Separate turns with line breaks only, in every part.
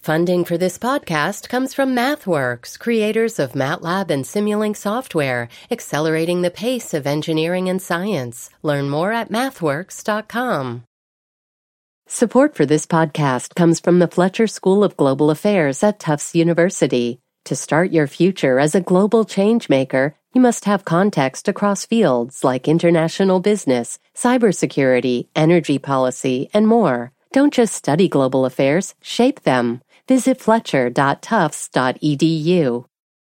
Funding for this podcast comes from MathWorks, creators of MATLAB and Simulink software, accelerating the pace of engineering and science. Learn more at mathworks.com. Support for this podcast comes from the Fletcher School of Global Affairs at Tufts University. To start your future as a global changemaker, you must have context across fields like international business, cybersecurity, energy policy, and more. Don't just study global affairs, shape them. Visit fletcher.tufts.edu.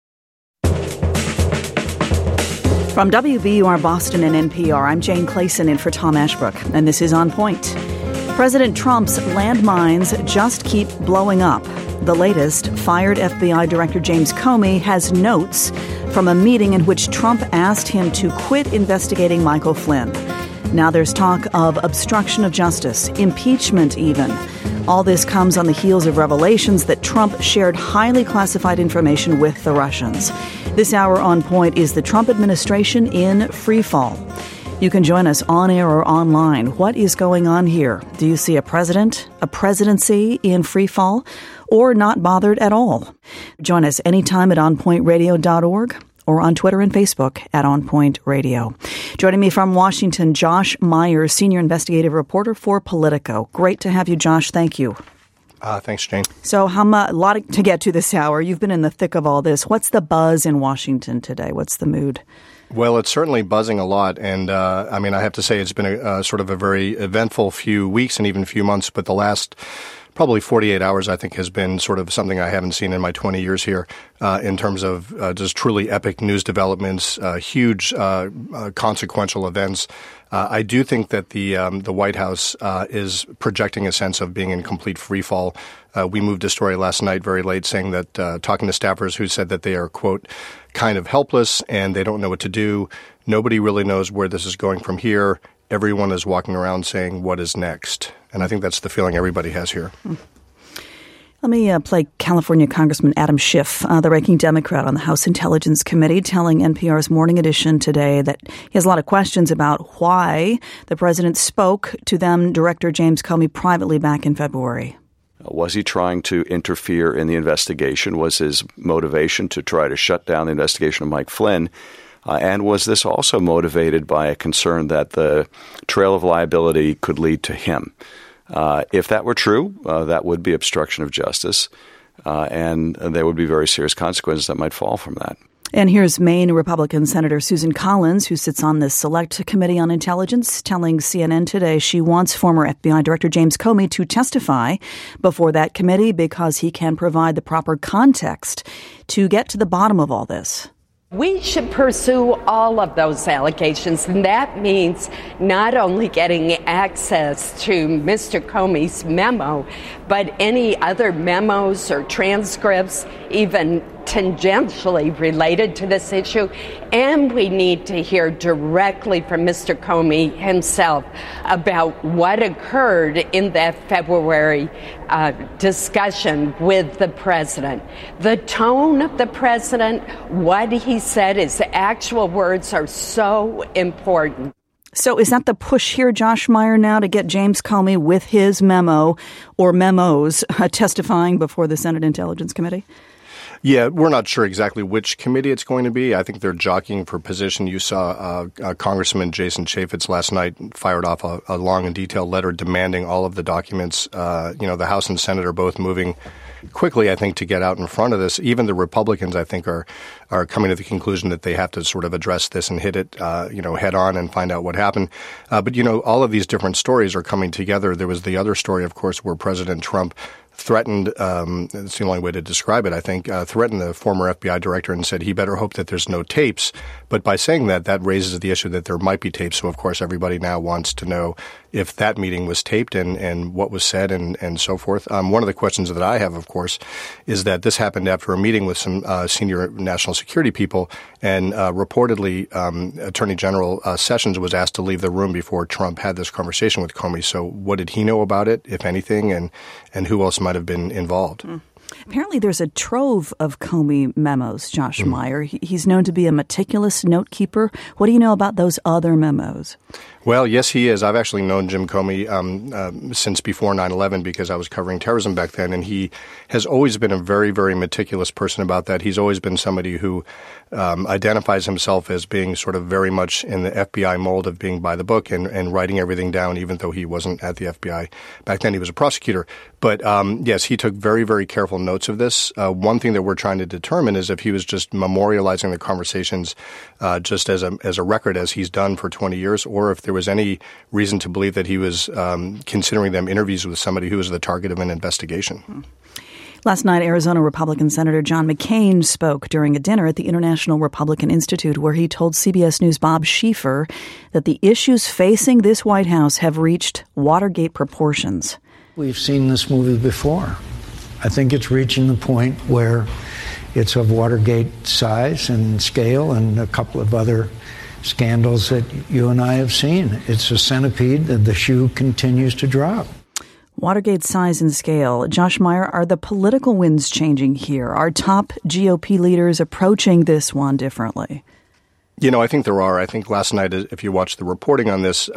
From WVUR Boston and NPR, I'm Jane Clayson in for Tom Ashbrook, and this is On Point. President Trump's landmines just keep blowing up. The latest, fired FBI Director James Comey has notes from a meeting in which Trump asked him to quit investigating Michael Flynn. Now there's talk of obstruction of justice, impeachment even. All this comes on the heels of revelations that Trump shared highly classified information with the Russians. This hour On Point is the Trump administration in free fall. You can join us on air or online. What is going on here? Do you see a president, a presidency in free fall, or not bothered at all? Join us anytime at onpointradio.org. or on Twitter and Facebook at On Point Radio. Joining me from Washington, Josh Myers, Senior Investigative Reporter for Politico. Great to have you, Josh. Thank you.
Thanks, Jane.
So a lot to get to this hour. You've been in the thick of all this. What's the buzz in Washington today? What's the mood?
Well, it's certainly buzzing a lot. And I have to say it's been a sort of a very eventful few weeks and even few months. But the last probably 48 hours, I think, has been sort of something I haven't seen in my 20 years here in terms of just truly epic news developments, huge consequential events. I do think that the White House is projecting a sense of being in complete free fall. We moved a story last night very late saying that talking to staffers who said that they are, quote, kind of helpless and they don't know what to do. Nobody really knows where this is going from here. Everyone is walking around saying, what is next? And I think that's the feeling everybody has here.
Let me play California Congressman Adam Schiff, the ranking Democrat on the House Intelligence Committee, telling NPR's Morning Edition today that he has a lot of questions about why the president spoke to then Director James Comey privately back in February.
Was he trying to interfere in the investigation? Was his motivation to try to shut down the investigation of Mike Flynn? And was this also motivated by a concern that the trail of liability could lead to him? If that were true, that would be obstruction of justice, and there would be very serious consequences that might fall from that.
And here's Maine Republican Senator Susan Collins, who sits on the Select Committee on Intelligence, telling CNN today she wants former FBI Director James Comey to testify before that committee because he can provide the proper context to get to the bottom of all this.
We should pursue all of those allegations, and that means not only getting access to Mr. Comey's memo, but any other memos or transcripts, even tangentially related to this issue. And we need to hear directly from Mr. Comey himself about what occurred in that February discussion with the president. The tone of the president, what he said, his actual words are so important.
So is that the push here, Josh Meyer, now to get James Comey with his memo or memos testifying before the Senate Intelligence Committee?
Yeah, we're not sure exactly which committee it's going to be. I think they're jockeying for position. You saw Congressman Jason Chaffetz last night fired off a long and detailed letter demanding all of the documents. The House and Senate are both moving quickly, I think, to get out in front of this. Even the Republicans, I think, are coming to the conclusion that they have to sort of address this and hit it, head on and find out what happened. But all of these different stories are coming together. There was the other story, of course, where President Trump threatened, it's the only way to describe it, I think, threatened the former FBI director and said he better hope that there's no tapes. But by saying that raises the issue that there might be tapes. So, of course, everybody now wants to know if that meeting was taped and what was said and so forth. One of the questions that I have, of course, is that this happened after a meeting with some senior national security people, and reportedly Attorney General Sessions was asked to leave the room before Trump had this conversation with Comey. So what did he know about it, if anything, and who else might have been involved?
Apparently there's a trove of Comey memos, Josh Meyer. He's known to be a meticulous note keeper. What do you know about those other memos?
Well, yes, he is. I've actually known Jim Comey since before 9/11 because I was covering terrorism back then, and he has always been a very, very meticulous person about that. He's always been somebody who identifies himself as being sort of very much in the FBI mold of being by the book and writing everything down, even though he wasn't at the FBI. Back then, he was a prosecutor. But yes, he took very, very careful notes of this. One thing that we're trying to determine is if he was just memorializing the conversations just as a record, as he's done for 20 years, or if there was any reason to believe that he was considering them interviews with somebody who was the target of an investigation.
Last night, Arizona Republican Senator John McCain spoke during a dinner at the International Republican Institute, where he told CBS News' Bob Schieffer that the issues facing this White House have reached Watergate proportions.
We've seen this movie before. I think it's reaching the point where it's of Watergate size and scale and a couple of other scandals that you and I have seen. It's a centipede that the shoe continues to drop.
Watergate size and scale. Josh Meyer, are the political winds changing here? Are top GOP leaders approaching this one differently?
You know, I think there are. I think last night, if you watched the reporting on this,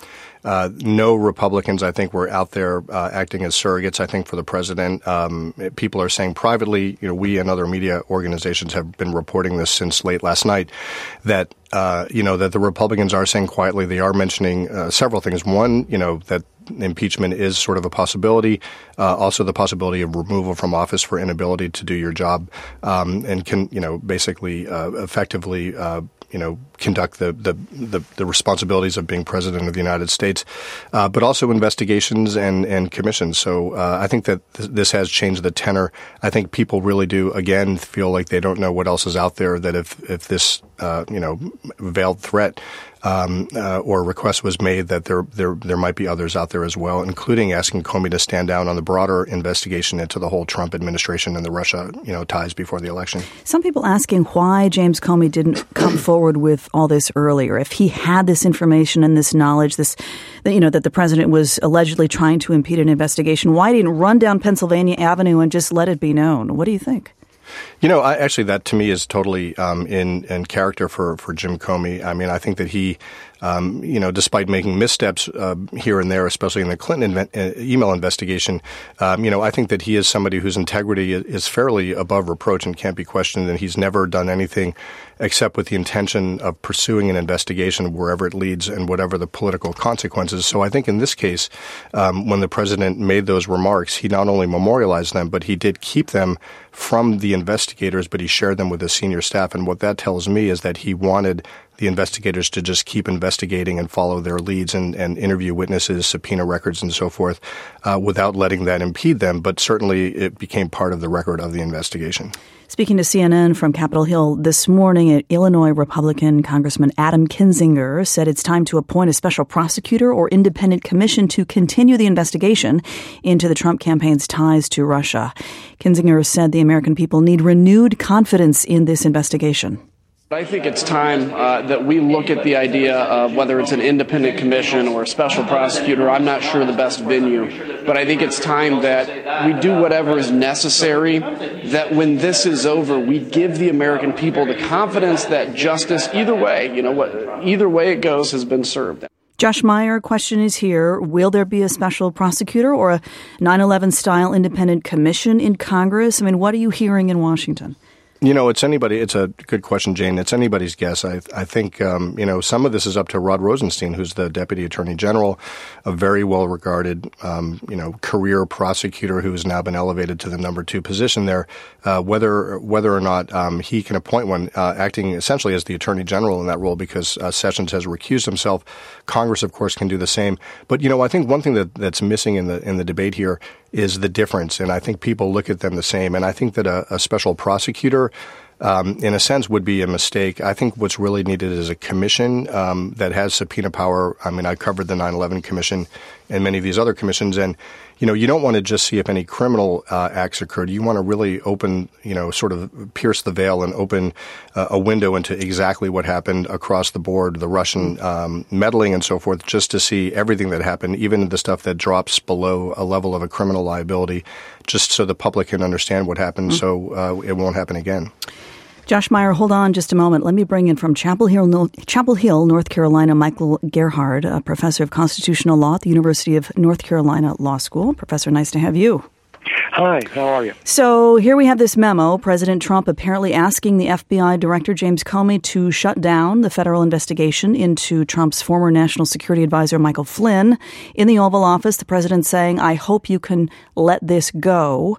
no Republicans, I think, were out there acting as surrogates, I think, for the president. People are saying privately, you know, we and other media organizations have been reporting this since late last night, that, that the Republicans are saying quietly, they are mentioning several things. One, that impeachment is sort of a possibility. Also the possibility of removal from office for inability to do your job, and can, basically effectively conduct the responsibilities of being president of the United States, but also investigations and commissions. So I think that this has changed the tenor. I think people really do, again, feel like they don't know what else is out there, that if this, veiled threat or request was made, that there might be others out there as well, including asking Comey to stand down on the broader investigation into the whole Trump administration and the Russia, ties before the election.
Some people asking why James Comey didn't come forward with all this earlier. If he had this information and this knowledge, that the president was allegedly trying to impede an investigation, why didn't he run down Pennsylvania Avenue and just let it be known? What do you think?
Actually, that to me is totally in character for Jim Comey. I mean, I think that he, despite making missteps here and there, especially in the Clinton email investigation, I think that he is somebody whose integrity is fairly above reproach and can't be questioned, and he's never done anything except with the intention of pursuing an investigation wherever it leads and whatever the political consequences. So I think in this case, when the president made those remarks, he not only memorialized them, but he did keep them from the investigators, but he shared them with his senior staff. And what that tells me is that he wanted the investigators to just keep investigating and follow their leads and interview witnesses, subpoena records, and so forth, without letting that impede them. But certainly it became part of the record of the investigation.
Speaking to CNN from Capitol Hill this morning, Illinois Republican Congressman Adam Kinzinger said it's time to appoint a special prosecutor or independent commission to continue the investigation into the Trump campaign's ties to Russia. Kinzinger said the American people need renewed confidence in this investigation.
I think it's time that we look at the idea of whether it's an independent commission or a special prosecutor. I'm not sure the best venue, but I think it's time that we do whatever is necessary, that when this is over, we give the American people the confidence that justice, either way it goes, has been served.
Josh Meyer, question is here. Will there be a special prosecutor or a 9/11-style independent commission in Congress? I mean, what are you hearing in Washington?
It's a good question, Jane. It's anybody's guess. I think, some of this is up to Rod Rosenstein, who's the Deputy Attorney General, a very well-regarded, career prosecutor who has now been elevated to the number 2 position there. Whether or not he can appoint one, acting essentially as the Attorney General in that role, because Sessions has recused himself. Congress, of course, can do the same. But, I think one thing that's missing in the debate here is the difference, and I think people look at them the same. And I think that a special prosecutor, in a sense, would be a mistake. I think what's really needed is a commission that has subpoena power. I mean, I covered the 9/11 Commission and many of these other commissions. And, you don't want to just see if any criminal acts occurred. You want to really open, sort of pierce the veil and open a window into exactly what happened across the board, the Russian meddling and so forth, just to see everything that happened, even the stuff that drops below a level of a criminal liability, just so the public can understand what happened so it won't happen again.
Josh Meyer, hold on just a moment. Let me bring in from Chapel Hill, North Carolina, Michael Gerhardt, a professor of constitutional law at the University of North Carolina Law School. Professor, nice to have you.
Hi, how are you?
So here we have this memo, President Trump apparently asking the FBI Director James Comey to shut down the federal investigation into Trump's former National Security Advisor Michael Flynn. In the Oval Office, the president saying, I hope you can let this go.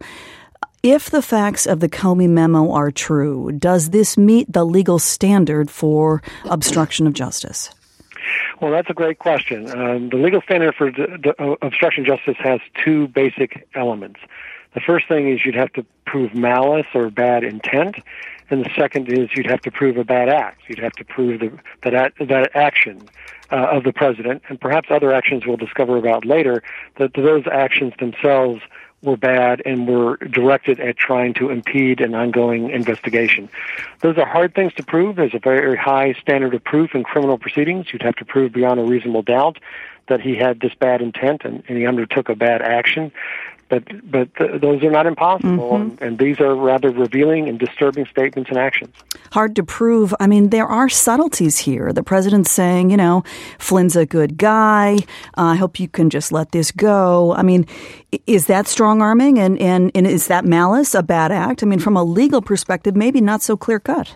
If the facts of the Comey memo are true, does this meet the legal standard for obstruction of justice?
Well, that's a great question. The legal standard for obstruction of justice has two basic elements. The first thing is you'd have to prove malice or bad intent, and the second is you'd have to prove a bad act. You'd have to prove that action of the president, and perhaps other actions we'll discover about later, that those actions themselves were bad and were directed at trying to impede an ongoing investigation. Those are hard things to prove. There's a very high standard of proof in criminal proceedings. You'd have to prove beyond a reasonable doubt that he had this bad intent and he undertook a bad action. But those are not impossible, and these are rather revealing and disturbing statements and actions.
Hard to prove. I mean, there are subtleties here. The president's saying, Flynn's a good guy. I hope you can just let this go. I mean, is that strong-arming, and is that malice a bad act? I mean, from a legal perspective, maybe not so clear-cut.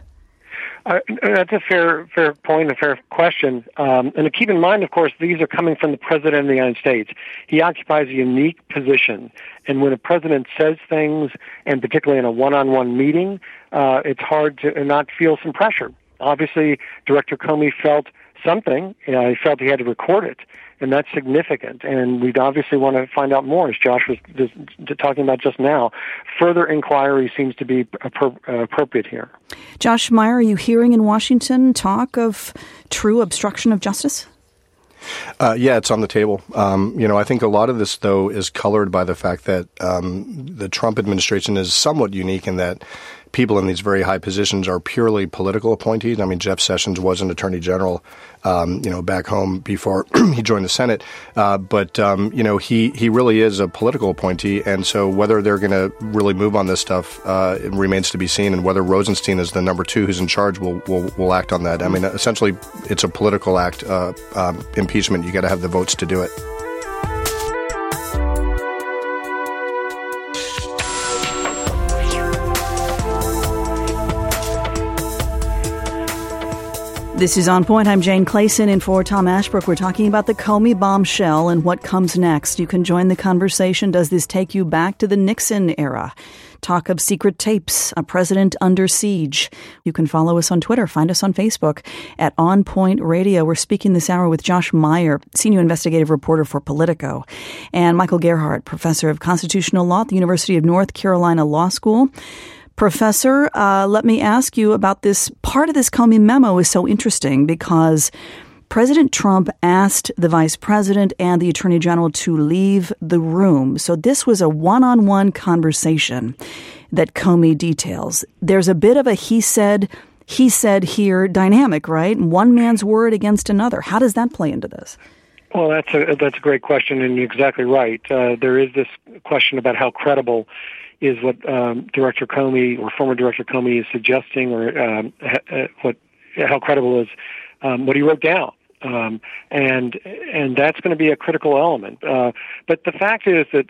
That's a fair point, a fair question. And to keep in mind, of course, these are coming from the President of the United States. He occupies a unique position. And when a president says things, and particularly in a one-on-one meeting, it's hard to not feel some pressure. Obviously, Director Comey felt something. He felt he had to record it. And that's significant, and we'd obviously want to find out more, as Josh was talking about just now. Further inquiry seems to be appropriate here.
Josh Meyer, are you hearing in Washington talk of true obstruction of justice?
Yeah, it's on the table. I think a lot of this, though, is colored by the fact that the Trump administration is somewhat unique in that people in these very high positions are purely political appointees. I mean, Jeff Sessions was an attorney general, back home before he joined the Senate. But he really is a political appointee. And so whether they're going to really move on this stuff, it remains to be seen. And whether Rosenstein is the number two who's in charge will act on that. I mean, essentially, it's a political act, impeachment. You got to have the votes to do it.
This is On Point. I'm Jane Clayson in for Tom Ashbrook. We're talking about the Comey bombshell and what comes next. You can join the conversation. Does this take you back to the Nixon era? Talk of secret tapes, a president under siege. You can follow us on Twitter. Find us on Facebook at On Point Radio. We're speaking this hour with Josh Meyer, senior investigative reporter for Politico, and Michael Gerhardt, professor of constitutional law at the University of North Carolina Law School. Professor, let me ask you about this. Part of this Comey memo is so interesting because President Trump asked the vice president and the attorney general to leave the room. So this was a one-on-one conversation that Comey details. There's a bit of a he said here dynamic, right? One man's word against another. How does that play into this?
Well, that's a great question, and you're exactly right. There is this question about how credible is what Director Comey or former Director Comey is suggesting, or how credible is what he wrote down, and that's going to be a critical element. But the fact is that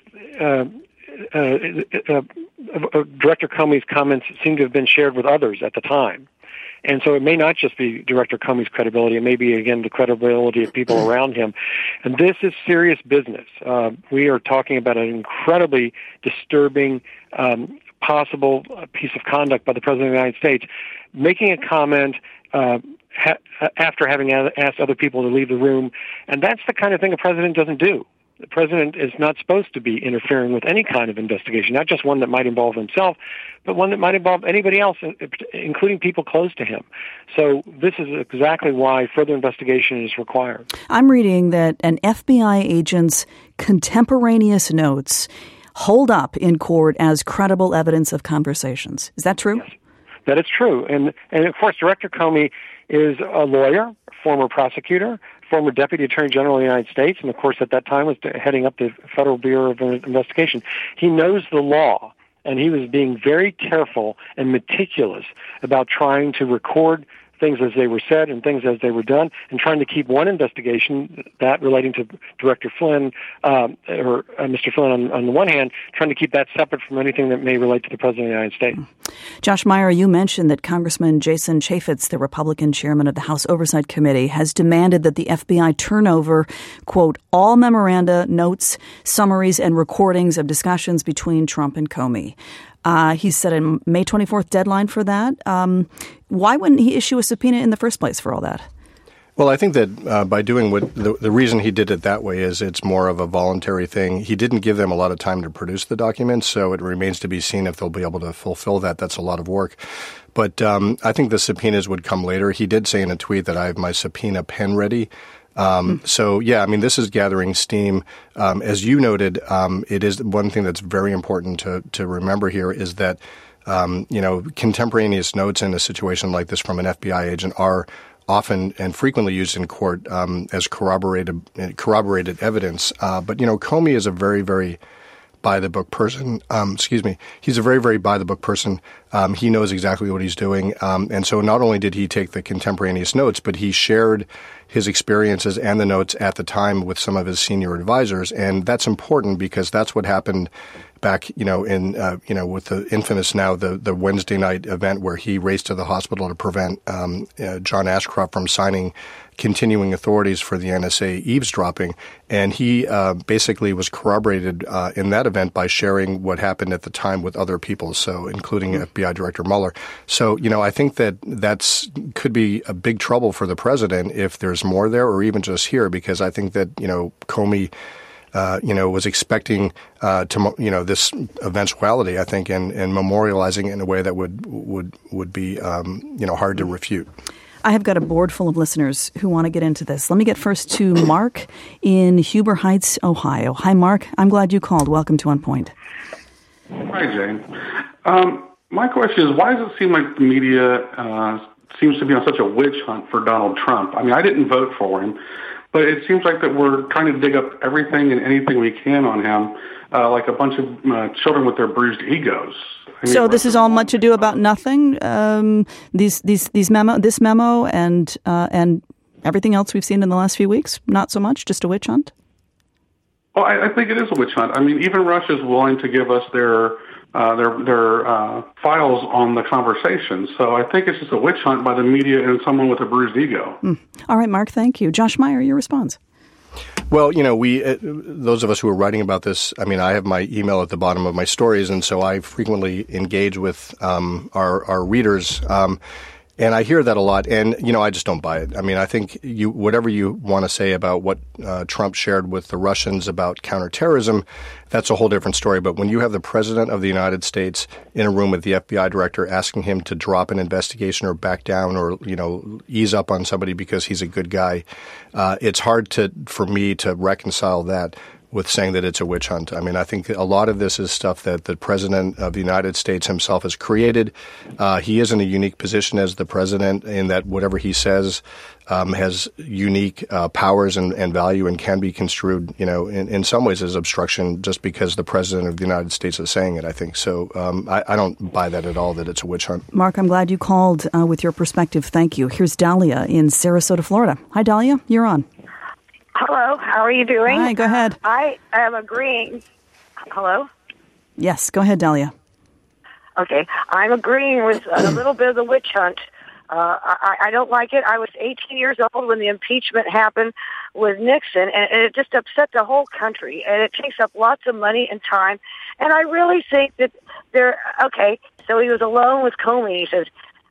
Director Comey's comments seem to have been shared with others at the time. And so it may not just be Director Comey's credibility. It may be, again, the credibility of people around him. And this is serious business. We are talking about an incredibly disturbing possible piece of conduct by the President of the United States, making a comment after having asked other people to leave the room. And that's the kind of thing a president doesn't do. The president is not supposed to be interfering with any kind of investigation, not just one that might involve himself, but one that might involve anybody else, including people close to him. So this is exactly why further investigation is required.
I'm reading that an FBI agent's contemporaneous notes hold up in court as credible evidence of conversations. Is that true?
Yes, that is true. And of course, Director Comey is a lawyer, former prosecutor, former Deputy Attorney General of the United States, and of course at that time was heading up the Federal Bureau of Investigation. He knows the law, and he was being very careful and meticulous about trying to record things as they were said and things as they were done, and trying to keep one investigation, that relating to Director Flynn, or Mr. Flynn on the one hand, trying to keep that separate from anything that may relate to the President of the United States.
Josh Meyer, you mentioned that Congressman Jason Chaffetz, the Republican chairman of the House Oversight Committee, has demanded that the FBI turn over, quote, all memoranda, notes, summaries, and recordings of discussions between Trump and Comey. He set a May 24th deadline for that. Why wouldn't he issue a subpoena in the first place for all that?
Well, I think that by doing what the reason he did it that way is it's more of a voluntary thing. He didn't give them a lot of time to produce the documents, so it remains to be seen if they'll be able to fulfill that. That's a lot of work. But I think the subpoenas would come later. He did say in a tweet that I have my subpoena pen ready. So, yeah, I mean, this is gathering steam. As you noted, it is one thing that's very important to remember here is that, contemporaneous notes in a situation like this from an FBI agent are often and frequently used in court as corroborated evidence. But, Comey is a very, very by-the-book person. He's a very, very by-the-book person. He knows exactly what he's doing. And so not only did he take the contemporaneous notes, but he shared his experiences and the notes at the time with some of his senior advisors. And that's important because that's what happened back, with the infamous now, the Wednesday night event where he raced to the hospital to prevent John Ashcroft from signing continuing authorities for the NSA eavesdropping. And he basically was corroborated in that event by sharing what happened at the time with other people, so including FBI Director Mueller. So, I think that could be a big trouble for the president if there's more there or even just here, because I think that, Comey was expecting this eventuality, I think, and memorializing it in a way that would be hard to refute.
I have got a board full of listeners who want to get into this. Let me get first to Mark in Huber Heights, Ohio. Hi, Mark. I'm glad you called. Welcome to On Point.
Hi, Jane. My question is, why does it seem like the media seems to be on such a witch hunt for Donald Trump? I mean, I didn't vote for him, but it seems like that we're trying to dig up everything and anything we can on him, like a bunch of children with their bruised egos.
So this is all much ado about nothing. This memo, and everything else we've seen in the last few weeks. Not so much, just a witch hunt.
Well, I think it is a witch hunt. I mean, even Russia's willing to give us their files on the conversation. So I think it's just a witch hunt by the media and someone with a bruised ego.
All right, Mark. Thank you, Josh Meyer. Your response.
Well, we those of us who are writing about this, I mean, I have my email at the bottom of my stories, and so I frequently engage with our readers, and I hear that a lot, and, I just don't buy it. I mean, I think whatever you want to say about what Trump shared with the Russians about counterterrorism, that's a whole different story. But when you have the President of the United States in a room with the FBI director asking him to drop an investigation or back down or, ease up on somebody because he's a good guy, it's hard for me to reconcile that with saying that it's a witch hunt. I mean, I think a lot of this is stuff that the President of the United States himself has created. He is in a unique position as the President in that whatever he says has unique powers and value and can be construed, in some ways as obstruction just because the President of the United States is saying it, I think. So I don't buy that at all, that it's a witch hunt.
Mark, I'm glad you called with your perspective. Thank you. Here's Dahlia in Sarasota, Florida. Hi, Dahlia. You're on.
Hello, how are you doing?
Hi, go ahead.
I am agreeing. Hello?
Yes, go ahead, Dahlia.
Okay, I'm agreeing with a little bit of the witch hunt. I don't like it. I was 18 years old when the impeachment happened with Nixon, and it just upset the whole country, and it takes up lots of money and time. And I really think that so he was alone with Comey. He says,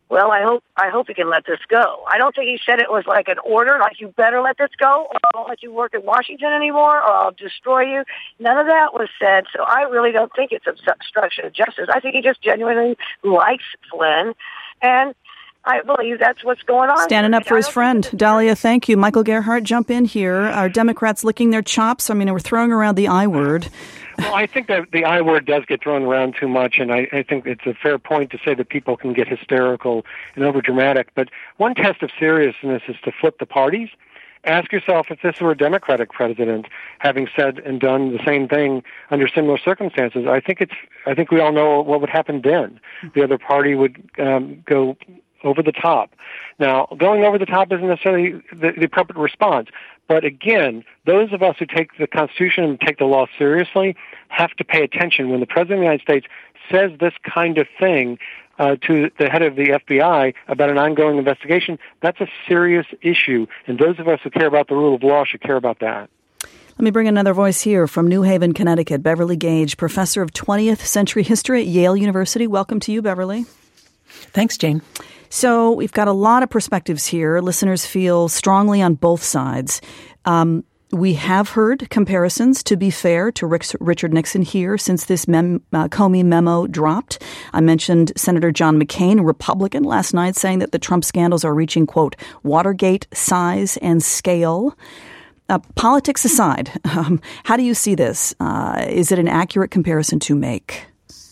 Well, I hope he can let this go. I don't think he said it was like an order, like you better let this go, or I won't let you work in Washington anymore, or I'll destroy you. None of that was said, so I really don't think it's obstruction of justice. I think he just genuinely likes Flynn, and I believe that's what's going on.
Standing up for his friend. Dahlia, thank you. Michael Gerhardt, jump in here. Are Democrats licking their chops? I mean, we're throwing around the I word.
Well, I think that the I word does get thrown around too much, and I think it's a fair point to say that people can get hysterical and overdramatic. But one test of seriousness is to flip the parties. Ask yourself if this were a Democratic president having said and done the same thing under similar circumstances. I think we all know what would happen then. The other party would go over the top. Now, going over the top isn't necessarily the appropriate response. But again, those of us who take the Constitution and take the law seriously have to pay attention. When the President of the United States says this kind of thing to the head of the FBI about an ongoing investigation, that's a serious issue. And those of us who care about the rule of law should care about that.
Let me bring another voice here from New Haven, Connecticut. Beverly Gage, professor of 20th century history at Yale University. Welcome to you, Beverly.
Thanks, Jane.
So we've got a lot of perspectives here. Listeners feel strongly on both sides. We have heard comparisons, to be fair, to Richard Nixon here since this Comey memo dropped. I mentioned Senator John McCain, a Republican, last night saying that the Trump scandals are reaching, quote, Watergate size and scale. Politics aside, how do you see this? Is it an accurate comparison to make?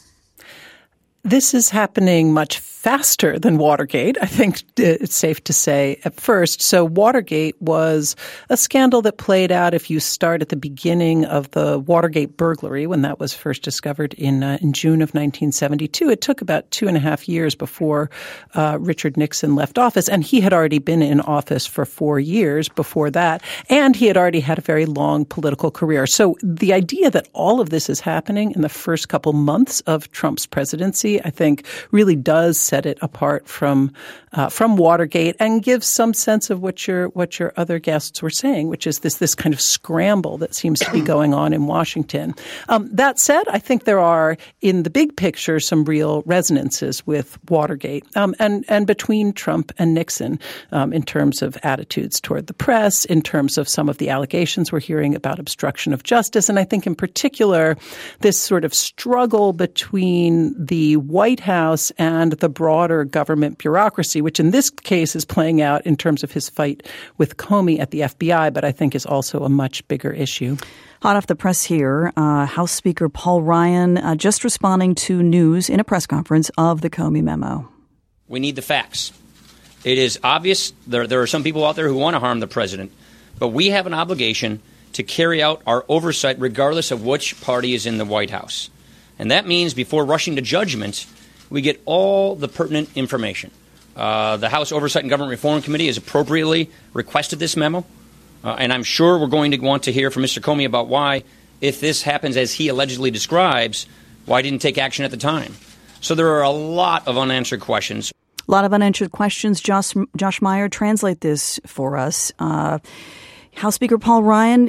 This is happening much faster than Watergate, I think it's safe to say at first. So Watergate was a scandal that played out if you start at the beginning of the Watergate burglary when that was first discovered in June of 1972. It took about 2.5 years before Richard Nixon left office, and he had already been in office for 4 years before that, and he had already had a very long political career. So the idea that all of this is happening in the first couple months of Trump's presidency, I think, really does set it apart from Watergate and gives some sense of what your other guests were saying, which is this kind of scramble that seems to be going on in Washington. That said, I think there are, in the big picture, some real resonances with Watergate and between Trump and Nixon in terms of attitudes toward the press, in terms of some of the allegations we're hearing about obstruction of justice, and I think in particular this sort of struggle between the White House and the broader government bureaucracy, which in this case is playing out in terms of his fight with Comey at the FBI, but I think is also a much bigger issue.
Hot off the press here, House Speaker Paul Ryan just responding to news in a press conference of the Comey memo.
We need the facts. It is obvious there are some people out there who want to harm the president, but we have an obligation to carry out our oversight regardless of which party is in the White House. And that means before rushing to judgment, we get all the pertinent information. The House Oversight and Government Reform Committee has appropriately requested this memo, and I'm sure we're going to want to hear from Mr. Comey about why, if this happens as he allegedly describes, why he didn't take action at the time. So there are a lot of unanswered questions.
A lot of unanswered questions. Josh Meyer, translate this for us. House Speaker Paul Ryan,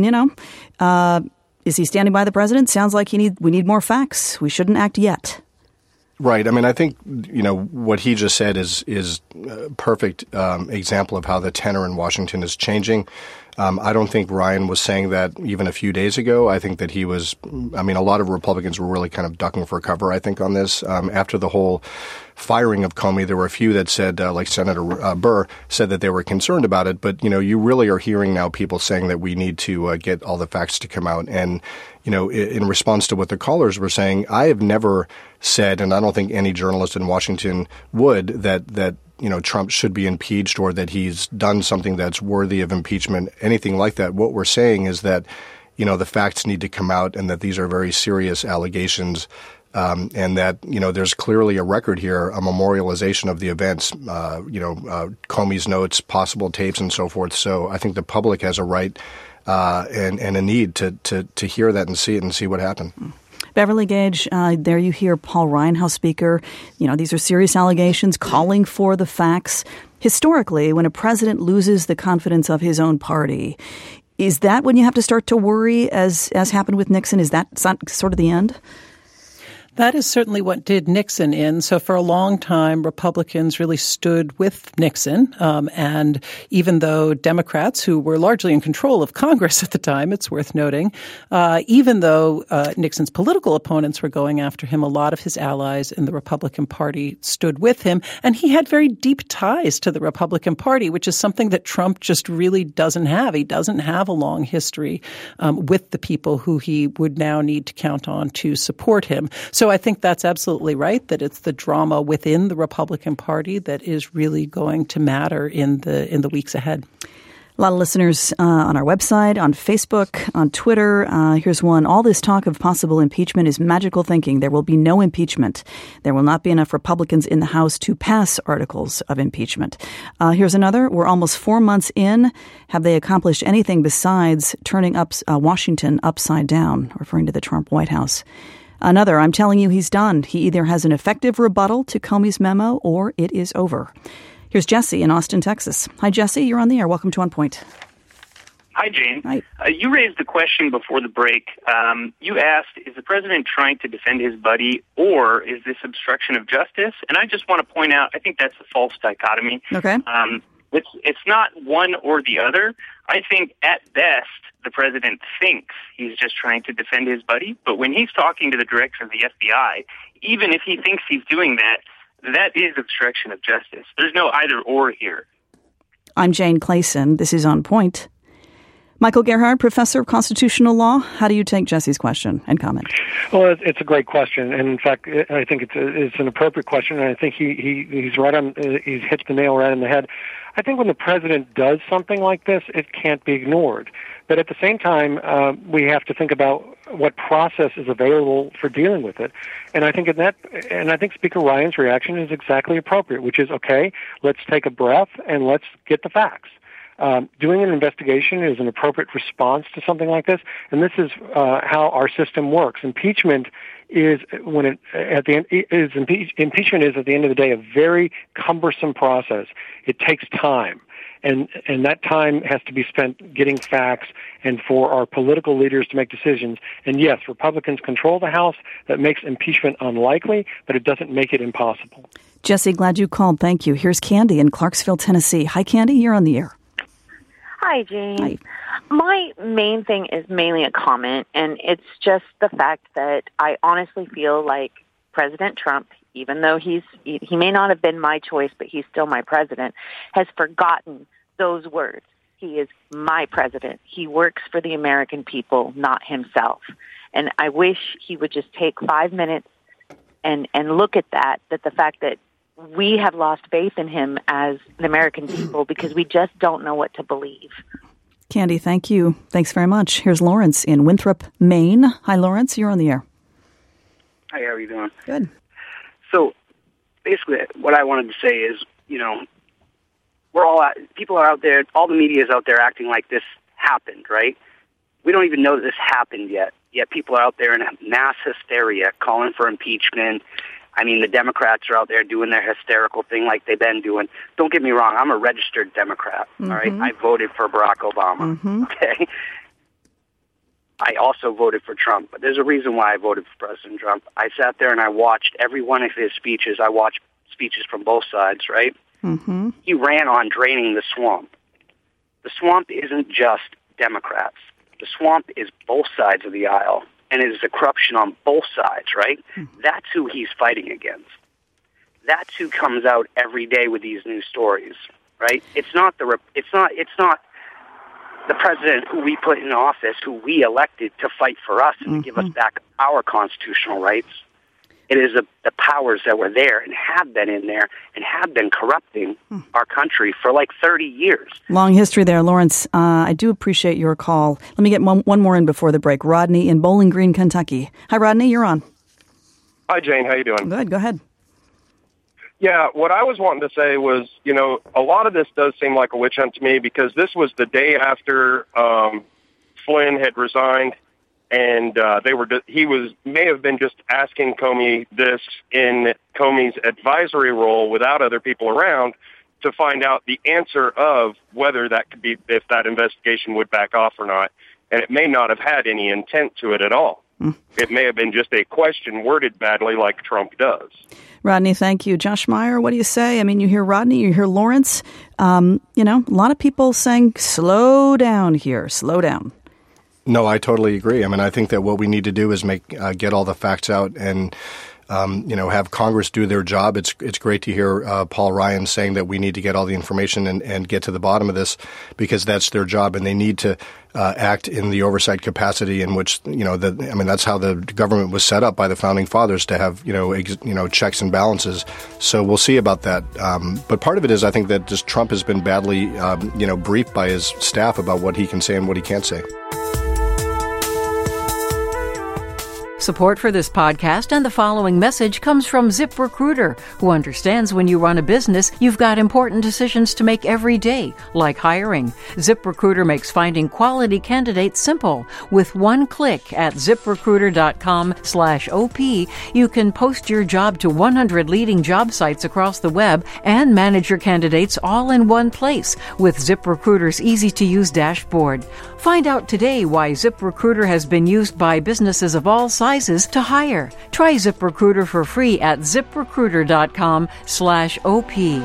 is he standing by the president? Sounds like we need more facts. We shouldn't act yet.
Right. I mean, I think, what he just said is a perfect example of how the tenor in Washington is changing. I don't think Ryan was saying that even a few days ago. I think that he was – a lot of Republicans were really kind of ducking for cover, I think, on this. After the whole firing of Comey, there were a few that said, like Senator Burr, said that they were concerned about it. But, you really are hearing now people saying that we need to get all the facts to come out. And, in response to what the callers were saying, I have never said, and I don't think any journalist in Washington would, that Trump should be impeached or that he's done something that's worthy of impeachment, anything like that. What we're saying is that, the facts need to come out and that these are very serious allegations. And that, there's clearly a record here, a memorialization of the events, Comey's notes, possible tapes and so forth. So I think the public has a right and a need to hear that and see it and see what happened.
Beverly Gage, there you hear Paul Ryan, House Speaker. These are serious allegations, calling for the facts. Historically, when a president loses the confidence of his own party, is that when you have to start to worry, as happened with Nixon? Is that sort of the end?
That is certainly what did Nixon in. So for a long time, Republicans really stood with Nixon. And even though Democrats, who were largely in control of Congress at the time, it's worth noting, even though Nixon's political opponents were going after him, a lot of his allies in the Republican Party stood with him. And he had very deep ties to the Republican Party, which is something that Trump just really doesn't have. He doesn't have a long history with the people who he would now need to count on to support him. So I think that's absolutely right, that it's the drama within the Republican Party that is really going to matter in the weeks ahead.
A lot of listeners on our website, on Facebook, on Twitter. Here's one. All this talk of possible impeachment is magical thinking. There will be no impeachment. There will not be enough Republicans in the House to pass articles of impeachment. Here's another. We're almost 4 months in. Have they accomplished anything besides turning up Washington upside down, referring to the Trump White House? Another. I'm telling you he's done. He either has an effective rebuttal to Comey's memo or it is over. Here's Jesse in Austin, Texas. Hi, Jesse. You're on the air. Welcome to On Point.
Hi, Jane.
Hi.
You raised the question before the break. You asked, is the president trying to defend his buddy, or is this obstruction of justice? And I just want to point out, I think that's a false dichotomy.
Okay.
It's not one or the other. I think, at best, the president thinks he's just trying to defend his buddy. But when he's talking to the director of the FBI, even if he thinks he's doing that, that is obstruction of justice. There's no either or here.
I'm Jane Clayson. This is On Point. Michael Gerhardt, professor of constitutional law. How do you take Jesse's question and comment?
Well, it's a great question, and in fact, I think it's an appropriate question, and I think he's right on. He's hit the nail right on the head. I think when the president does something like this, it can't be ignored. But at the same time, we have to think about what process is available for dealing with it. And I think I think Speaker Ryan's reaction is exactly appropriate, which is, okay, let's take a breath and let's get the facts. Doing an investigation is an appropriate response to something like this, and this is how our system works. Impeachment is impeachment is at the end of the day a very cumbersome process. It takes time. And that time has to be spent getting facts and for our political leaders to make decisions. And yes, Republicans control the House. That makes impeachment unlikely, but it doesn't make it impossible.
Jesse, glad you called. Thank you. Here's Candy in Clarksville, Tennessee. Hi, Candy. You're on the air.
Hi, Jane.
Hi.
My main thing is mainly a comment, and it's just the fact that I honestly feel like President Trump, even though he may not have been my choice, but he's still my president, has forgotten those words. He is my president. He works for the American people, not himself. And I wish he would just take 5 minutes and look at that the fact that we have lost faith in him as the American people because we just don't know what to believe.
Candy, thank you. Thanks very much. Here's Lawrence in Winthrop, Maine. Hi, Lawrence. You're on the air.
Hi, how are you doing?
Good.
So basically what I wanted to say is, people are out there, all the media is out there acting like this happened, right? We don't even know that this happened yet people are out there in mass hysteria calling for impeachment. I mean, the Democrats are out there doing their hysterical thing like they've been doing. Don't get me wrong, I'm a registered Democrat, all right? I voted for Barack Obama, okay? I also voted for Trump, but there's a reason why I voted for President Trump. I sat there and I watched every one of his speeches. I watched speeches from both sides, right?
Mm-hmm.
He ran on draining the swamp. The swamp isn't just Democrats. The swamp is both sides of the aisle, and it is a corruption on both sides, right? That's who he's fighting against. That's who comes out every day with these new stories, right? It's not the president who we put in office, who we elected to fight for us and to give us back our constitutional rights. It is the powers that were there and have been in there and have been corrupting our country for like 30 years.
Long history there, Lawrence. I do appreciate your call. Let me get one more in before the break. Rodney in Bowling Green, Kentucky. Hi, Rodney. You're on.
Hi, Jane. How you doing?
Good. Go ahead.
Yeah, what I was wanting to say was, a lot of this does seem like a witch hunt to me because this was the day after Flynn had resigned. And he may have been just asking Comey this in Comey's advisory role without other people around to find out the answer of whether that could be, if that investigation would back off or not. And it may not have had any intent to it at all. It may have been just a question worded badly like Trump does.
Rodney, thank you. Josh Meyer, what do you say? I mean, you hear Rodney, you hear Lawrence. A lot of people saying, slow down here, slow down.
No, I totally agree. I mean, I think that what we need to do is get all the facts out and have Congress do their job. It's great to hear Paul Ryan saying that we need to get all the information and get to the bottom of this, because that's their job, and they need to act in the oversight capacity in which that's how the government was set up by the founding fathers, to have checks and balances. So we'll see about that. But part of it is, I think, that just Trump has been badly briefed by his staff about what he can say and what he can't say.
Support for this podcast and the following message comes from ZipRecruiter, who understands when you run a business, you've got important decisions to make every day, like hiring. ZipRecruiter makes finding quality candidates simple. With one click at ZipRecruiter.com/OP, you can post your job to 100 leading job sites across the web and manage your candidates all in one place with ZipRecruiter's easy-to-use dashboard. Find out today why ZipRecruiter has been used by businesses of all sizes to hire. Try ZipRecruiter for free at ZipRecruiter.com/OP.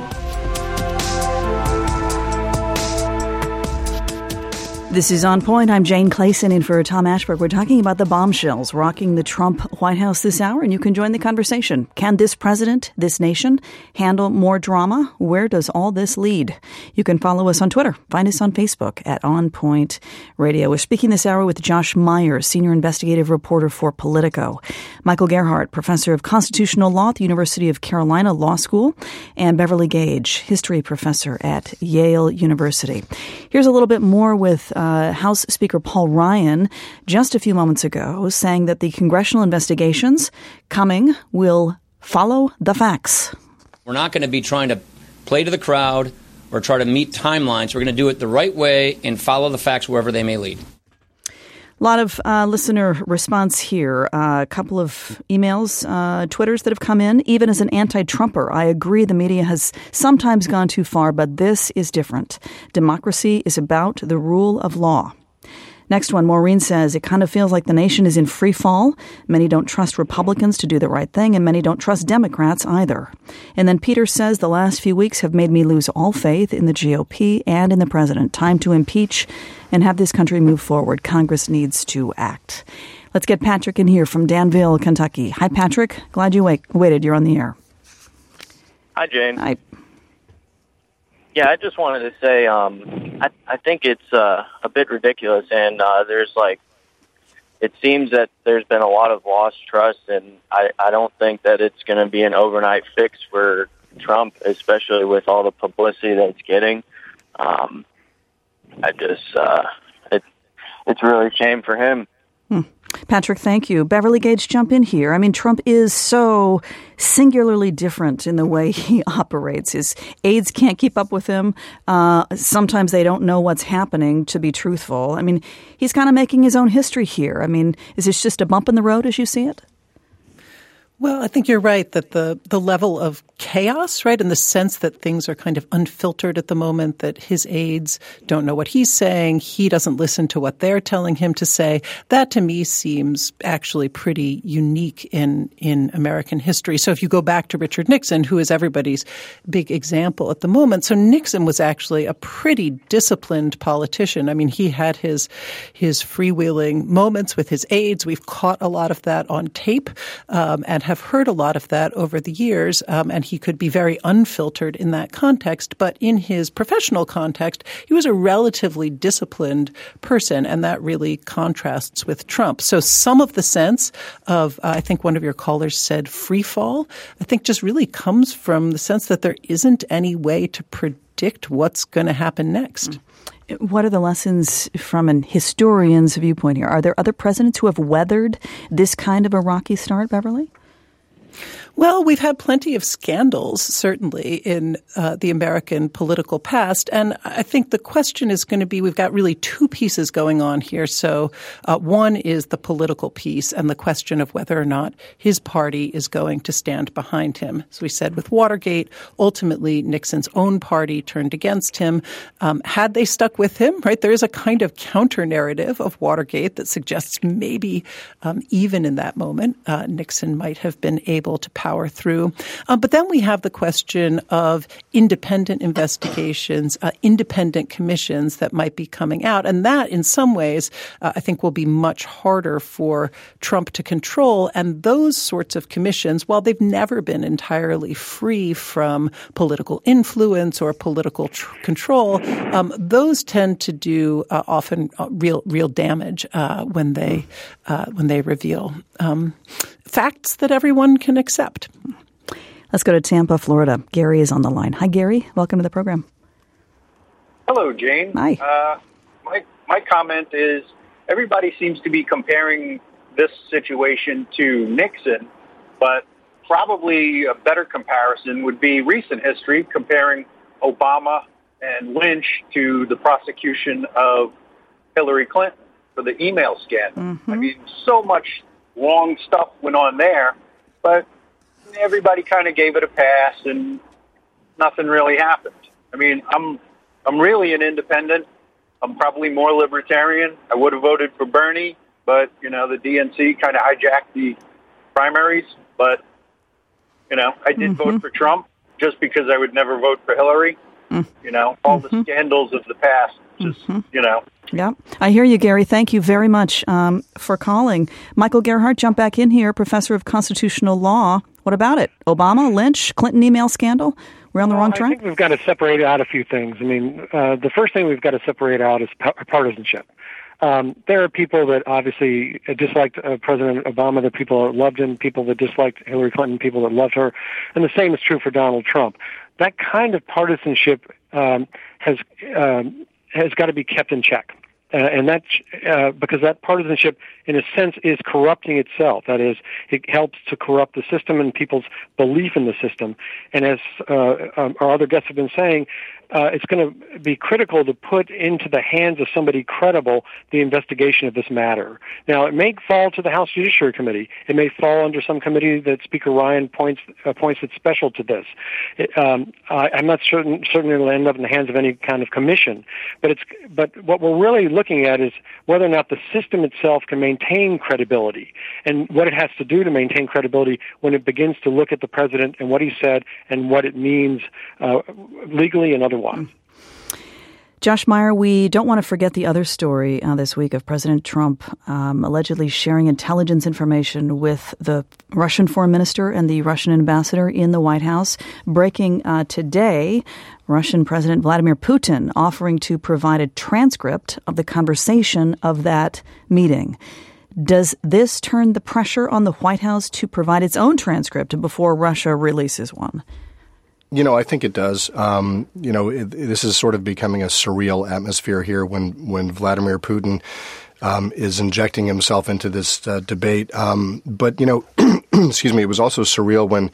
This is On Point. I'm Jane Clayson in for Tom Ashbrook. We're talking about the bombshells rocking the Trump White House this hour, and you can join the conversation. Can this president, this nation, handle more drama? Where does all this lead? You can follow us on Twitter. Find us on Facebook at On Point Radio. We're speaking this hour with Josh Meyer, senior investigative reporter for Politico, Michael Gerhardt, professor of constitutional law at the University of Carolina Law School, and Beverly Gage, history professor at Yale University. Here's a little bit more with House Speaker Paul Ryan just a few moments ago, saying that the congressional investigations coming will follow the facts.
We're not going to be trying to play to the crowd or try to meet timelines. We're going to do it the right way and follow the facts wherever they may lead.
A lot of listener response here. A couple of emails, Twitters that have come in. Even as an anti-Trumper, I agree the media has sometimes gone too far, but this is different. Democracy is about the rule of law. Next one, Maureen says, it kind of feels like the nation is in free fall. Many don't trust Republicans to do the right thing, and many don't trust Democrats either. And then Peter says, the last few weeks have made me lose all faith in the GOP and in the president. Time to impeach and have this country move forward. Congress needs to act. Let's get Patrick in here from Danville, Kentucky. Hi, Patrick. Glad you waited. You're on the air.
Hi, Jane.
Hi.
Yeah, I just wanted to say I think it's a bit ridiculous, and it seems that there's been a lot of lost trust, and I don't think that it's going to be an overnight fix for Trump, especially with all the publicity that it's getting. It's really a shame for him.
Patrick, thank you. Beverly Gage, jump in here. I mean, Trump is so singularly different in the way he operates. His aides can't keep up with him. Sometimes they don't know what's happening, to be truthful. I mean, he's kind of making his own history here. I mean, is this just a bump in the road as you see it?
Well, I think you're right that the level of chaos, right, in the sense that things are kind of unfiltered at the moment, that his aides don't know what he's saying, he doesn't listen to what they're telling him to say, that to me seems actually pretty unique in American history. So if you go back to Richard Nixon, who is everybody's big example at the moment, so Nixon was actually a pretty disciplined politician. I mean, he had his freewheeling moments with his aides. We've caught a lot of that on tape and have heard a lot of that over the years, and he could be very unfiltered in that context. But in his professional context, he was a relatively disciplined person, and that really contrasts with Trump. So some of the sense of, I think one of your callers said free fall, I think just really comes from the sense that there isn't any way to predict what's going to happen next.
What are the lessons from an historian's viewpoint here? Are there other presidents who have weathered this kind of a rocky start, Beverly?
Well, we've had plenty of scandals, certainly, in the American political past. And I think the question is going to be, we've got really two pieces going on here. So one is the political piece and the question of whether or not his party is going to stand behind him. As we said with Watergate, ultimately Nixon's own party turned against him. Had they stuck with him, right, there is a kind of counter-narrative of Watergate that suggests maybe even in that moment Nixon might have been able to power through. But then we have the question of independent investigations, independent commissions that might be coming out. And that, in some ways, I think will be much harder for Trump to control. And those sorts of commissions, while they've never been entirely free from political influence or political control, those tend to do often real damage when they reveal facts that everyone can accept.
Let's go to Tampa, Florida. Gary is on the line. Hi, Gary. Welcome to the program.
Hello, Jane.
Hi.
My comment is everybody seems to be comparing this situation to Nixon, but probably a better comparison would be recent history, comparing Obama and Lynch to the prosecution of Hillary Clinton for the email scandal.
Mm-hmm.
I mean, so much wrong stuff went on there, but everybody kind of gave it a pass and nothing really happened. I mean, I'm really an independent. I'm probably more libertarian. I would have voted for Bernie, but, the DNC kind of hijacked the primaries. But, I did vote for Trump just because I would never vote for Hillary. All the scandals of the past,
Yeah, I hear you, Gary. Thank you very much for calling. Michael Gerhardt, jump back in here, professor of constitutional law. What about it? Obama, Lynch, Clinton email scandal? We're on the wrong track?
I think we've got to separate out a few things. I mean, the first thing we've got to separate out is partisanship. There are people that obviously disliked President Obama. There are people that loved him, people that disliked Hillary Clinton, people that loved her. And the same is true for Donald Trump. That kind of partisanship has got to be kept in check. And that's because that partisanship, in a sense, is corrupting itself. That is, it helps to corrupt the system and people's belief in the system. And as our other guests have been saying, it's going to be critical to put into the hands of somebody credible the investigation of this matter. Now, it may fall to the House Judiciary Committee. It may fall under some committee that Speaker Ryan appoints that's special to this. I'm not certain it'll end up in the hands of any kind of commission. But what we're really looking at is whether or not the system itself can maintain credibility, and what it has to do to maintain credibility when it begins to look at the president and what he said and what it means legally and otherwise.
Josh Meyer, we don't want to forget the other story this week of President Trump allegedly sharing intelligence information with the Russian foreign minister and the Russian ambassador in the White House. Breaking today, Russian President Vladimir Putin offering to provide a transcript of the conversation of that meeting. Does this turn the pressure on the White House to provide its own transcript before Russia releases one?
I think it does. This is sort of becoming a surreal atmosphere here when Vladimir Putin is injecting himself into this debate. But excuse me, it was also surreal when,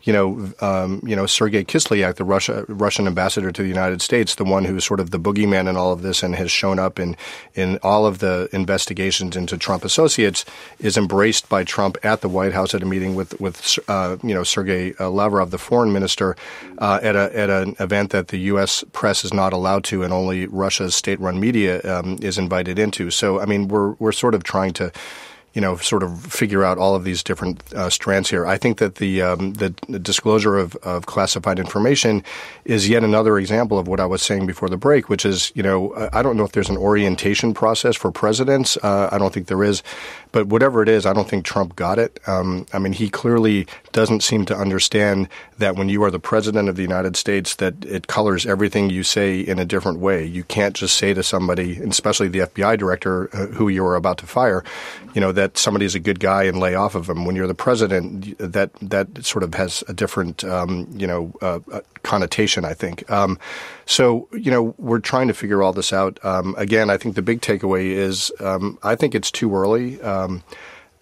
Sergei Kislyak, the Russian ambassador to the United States, the one who's sort of the boogeyman in all of this and has shown up in all of the investigations into Trump associates, is embraced by Trump at the White House at a meeting with Sergei Lavrov, the foreign minister, at an event that the U.S. press is not allowed to, and only Russia's state-run media is invited into. So, I mean, we're sort of trying to sort of figure out all of these different strands here. I think that the disclosure of classified information is yet another example of what I was saying before the break, which is, I don't know if there's an orientation process for presidents. I don't think there is. But whatever it is, I don't think Trump got it. He clearly doesn't seem to understand that when you are the president of the United States, that it colors everything you say in a different way. You can't just say to somebody, and especially the FBI director who you are about to fire, that somebody's a good guy and lay off of him. When you're the president, that sort of has a different, connotation, I think. So, we're trying to figure all this out. Again, I think the big takeaway is I think it's too early.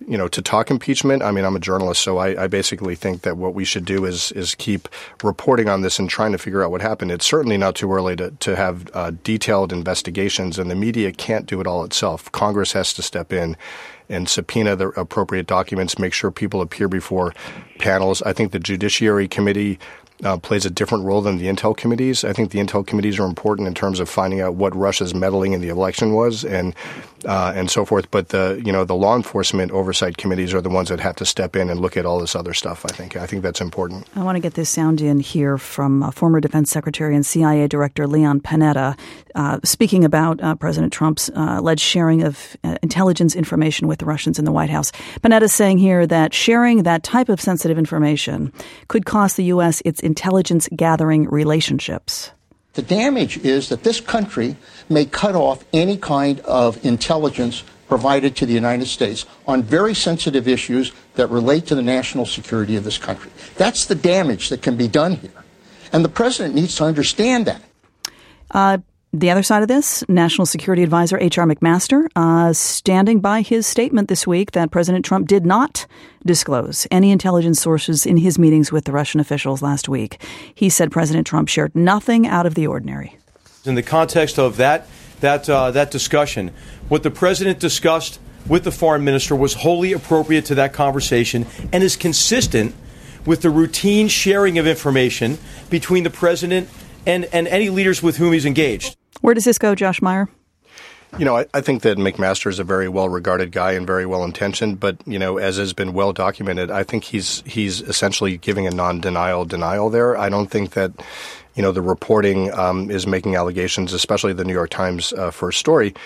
to talk impeachment. I mean, I'm a journalist, so I basically think that what we should do is keep reporting on this and trying to figure out what happened. It's certainly not too early to have detailed investigations, and the media can't do it all itself. Congress has to step in and subpoena the appropriate documents, make sure people appear before panels. I think the Judiciary Committee plays a different role than the Intel committees. I think the Intel committees are important in terms of finding out what Russia's meddling in the election was and so forth. But the law enforcement oversight committees are the ones that have to step in and look at all this other stuff. I think that's important.
I want to get this sound in here from former Defense Secretary and CIA Director Leon Panetta, speaking about President Trump's alleged sharing of intelligence information with the Russians in the White House. Panetta saying here that sharing that type of sensitive information could cost the U.S. its intelligence gathering relationships.
The damage is that this country may cut off any kind of intelligence provided to the United States on very sensitive issues that relate to the national security of this country. That's the damage that can be done here. And the president needs to understand that.
The other side of this, National Security Advisor H.R. McMaster, standing by his statement this week that President Trump did not disclose any intelligence sources in his meetings with the Russian officials last week. He said President Trump shared nothing out of the ordinary.
In the context of that discussion, what the president discussed with the foreign minister was wholly appropriate to that conversation and is consistent with the routine sharing of information between the president and any leaders with whom he's engaged.
Where does this go, Josh Meyer?
I think that McMaster is a very well-regarded guy and very well-intentioned, but, as has been well-documented, I think he's essentially giving a non-denial denial there. I don't think that, the reporting is making allegations, especially the New York Times first story,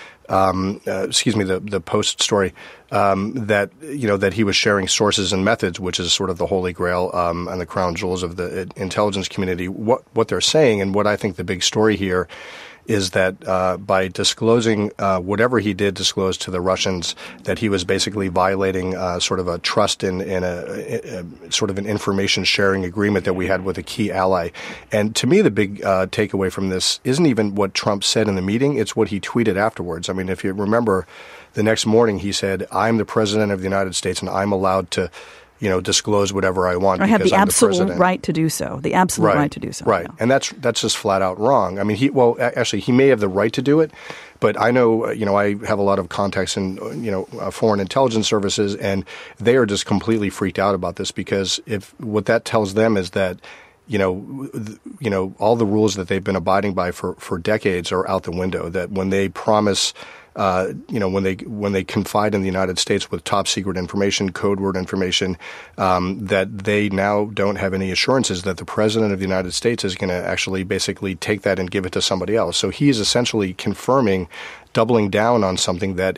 the Post story, that he was sharing sources and methods, which is sort of the holy grail and the crown jewels of the intelligence community. What they're saying, and what I think the big story here is that by disclosing whatever he did disclose to the Russians, that he was basically violating sort of a trust in a sort of an information sharing agreement that we had with a key ally. And to me, the big takeaway from this isn't even what Trump said in the meeting, it's what he tweeted afterwards. I mean, if you remember, the next morning he said, "I'm the president of the United States and I'm allowed to disclose whatever I want.
I have the absolute
the
right to do so. The absolute right to do so.
Right. And that's just flat out wrong. I mean, he may have the right to do it, but I know, I have a lot of contacts in, foreign intelligence services, and they are just completely freaked out about this because what that tells them is that, all the rules that they've been abiding by for decades are out the window, that when they promise when they confide in the United States with top secret information, code word information, that they now don't have any assurances that the president of the United States is going to actually basically take that and give it to somebody else. So he is essentially confirming, doubling down on something that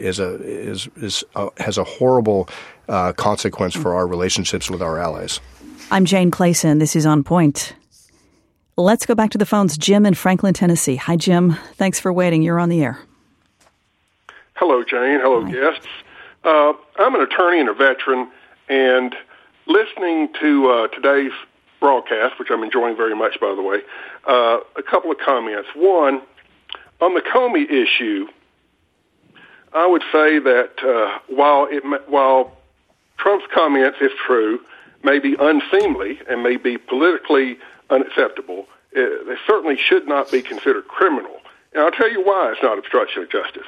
has a horrible consequence for our relationships with our allies.
I'm Jane Clayson. This is On Point. Let's go back to the phones. Jim in Franklin, Tennessee. Hi, Jim. Thanks for waiting. You're on the air.
Hello, Jane. Hello, guests. I'm an attorney and a veteran, and listening to today's broadcast, which I'm enjoying very much, by the way, a couple of comments. One, on the Comey issue, I would say that while Trump's comments, if true, may be unseemly and may be politically unacceptable, they certainly should not be considered criminal. And I'll tell you why it's not obstruction of justice.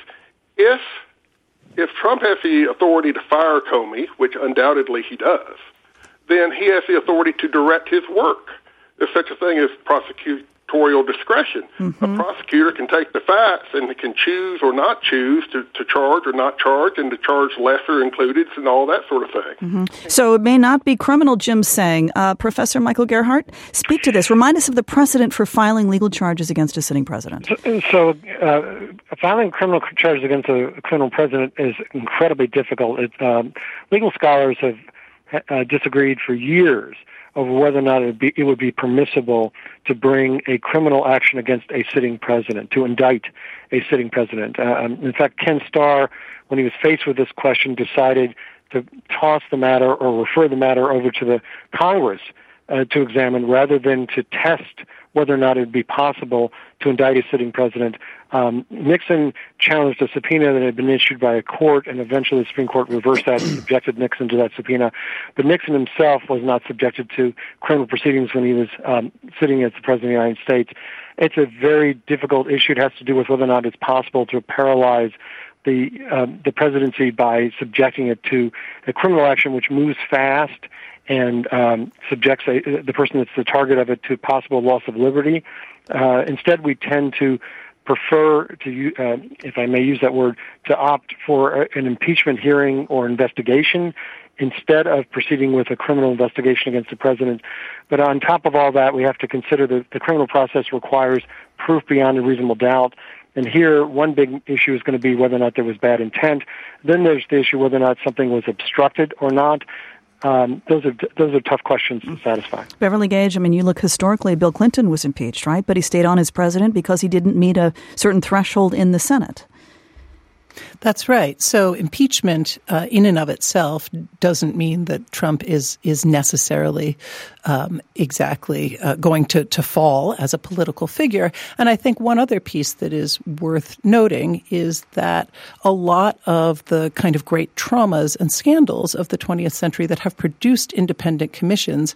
If Trump has the authority to fire Comey, which undoubtedly he does, then he has the authority to direct his work. There's such a thing as prosecutorial discretion. Mm-hmm. A prosecutor can take the facts and can choose or not choose to charge or not charge, and to charge lesser included and all that sort of thing.
Mm-hmm. So it may not be criminal, Jim's saying. Professor Michael Gerhardt, speak to this. Remind us of the precedent for filing legal charges against a sitting president.
So filing criminal charges against a criminal president is incredibly difficult. Legal scholars have disagreed for years over whether or not it would be permissible to bring a criminal action against a sitting president, to indict a sitting president. In fact, Ken Starr, when he was faced with this question, decided to toss the matter or refer the matter over to the Congress to examine rather than to test whether or not it would be possible to indict a sitting president. Nixon challenged a subpoena that had been issued by a court, and eventually the Supreme Court reversed that and subjected Nixon to that subpoena. But Nixon himself was not subjected to criminal proceedings when he was sitting as the President of the United States. It's a very difficult issue. It has to do with whether or not it's possible to paralyze the presidency by subjecting it to a criminal action which moves fast and subjects the person that's the target of it to possible loss of liberty. Instead, we tend to prefer to, if I may use that word, to opt for an impeachment hearing or investigation instead of proceeding with a criminal investigation against the president. But on top of all that, we have to consider that the criminal process requires proof beyond a reasonable doubt. And here, one big issue is going to be whether or not there was bad intent. Then there's the issue whether or not something was obstructed or not. Those are tough questions to satisfy.
Beverly Gage, I mean, you look historically, Bill Clinton was impeached, right? But he stayed on as president because he didn't meet a certain threshold in the Senate.
That's right. So impeachment in and of itself doesn't mean that Trump is necessarily exactly going to fall as a political figure. And I think one other piece that is worth noting is that a lot of the kind of great traumas and scandals of the 20th century that have produced independent commissions,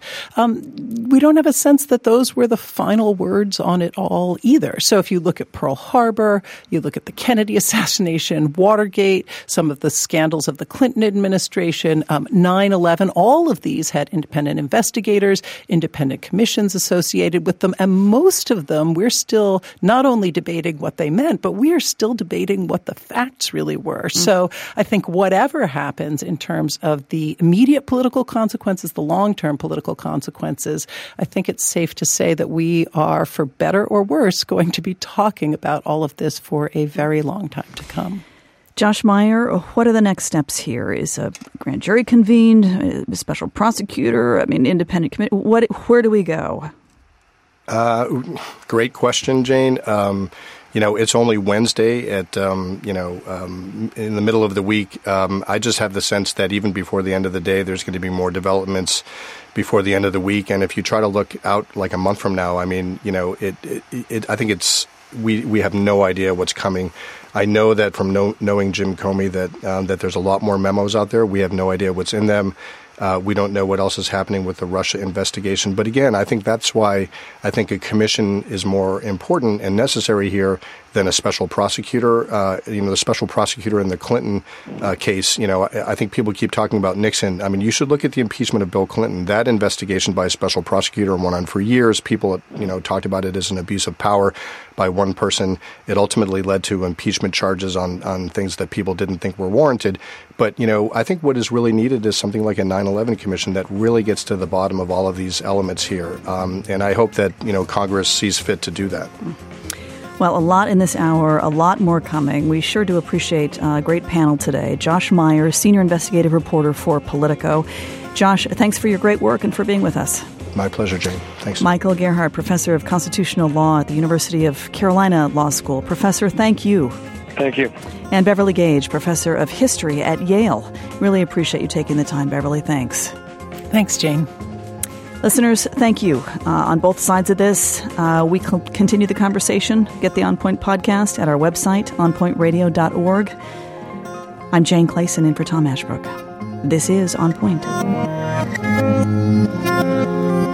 we don't have a sense that those were the final words on it all either. So if you look at Pearl Harbor, you look at the Kennedy assassination, Watergate, some of the scandals of the Clinton administration, 9/11, all of these had independent investigators, independent commissions associated with them. And most of them, we're still not only debating what they meant, but we are still debating what the facts really were. So I think whatever happens in terms of the immediate political consequences, the long-term political consequences, I think it's safe to say that we are, for better or worse, going to be talking about all of this for a very long time to come.
Josh Meyer, what are the next steps here? Is a grand jury convened, a special prosecutor, independent committee? Where do we go?
Great question, Jane. It's only Wednesday at, in the middle of the week. I just have the sense that even before the end of the day, there's going to be more developments before the end of the week. And if you try to look out like a month from now, I think we have no idea what's coming. I know that from knowing Jim Comey that there's a lot more memos out there. We have no idea what's in them. We don't know what else is happening with the Russia investigation. But again, I think that's why I think a commission is more important and necessary here than a special prosecutor. The special prosecutor in the Clinton case, I think people keep talking about Nixon. I mean, you should look at the impeachment of Bill Clinton. That investigation by a special prosecutor went on for years. People, talked about it as an abuse of power by one person. It ultimately led to impeachment charges on things that people didn't think were warranted. But, I think what is really needed is something like a 9/11 commission that really gets to the bottom of all of these elements here. And I hope that, Congress sees fit to do that.
Well, a lot in this hour, a lot more coming. We sure do appreciate a great panel today. Josh Meyer, senior investigative reporter for Politico. Josh, thanks for your great work and for being with us.
My pleasure, Jane. Thanks.
Michael Gerhardt, professor of constitutional law at the University of Carolina Law School. Professor, thank you.
Thank you.
And Beverly Gage, professor of history at Yale. Really appreciate you taking the time, Beverly. Thanks.
Thanks, Jane.
Listeners, thank you on both sides of this. We continue the conversation. Get the On Point podcast at our website, onpointradio.org. I'm Jane Clayson in for Tom Ashbrook. This is On Point.